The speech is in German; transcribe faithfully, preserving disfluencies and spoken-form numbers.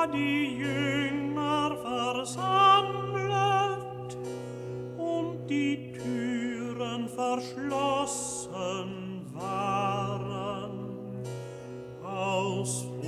die Jünger versammlet und die Türen verschlossen waren, aus